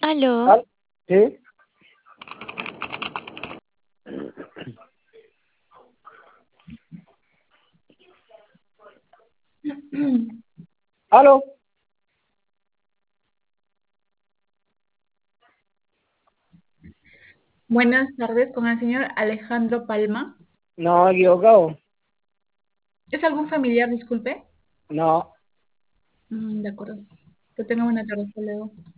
Aló, Ah, ¿sí? ¿Aló? Buenas tardes con el señor Alejandro Palma. No, equivocado. ¿Es algún familiar, disculpe? No. De acuerdo. Que tenga buena tarde. Hasta luego.